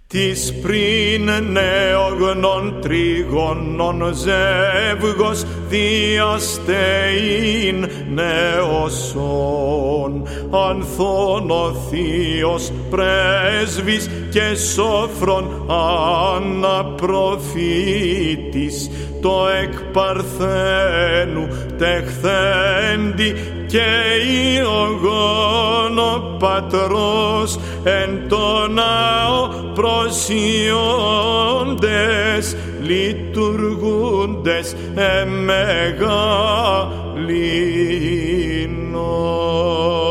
Της πριν νεογνών τρίγωνων ζεύγος διαστεήν νεοσόν, ανθών ο Θείος πρέσβης και σόφρον αναπροφήτης, το εκ Παρθένου τεχθέντη και Ιωγόνο πατρός εν το ναό προσιώντες λειτουργούντες εμεγαλύνων.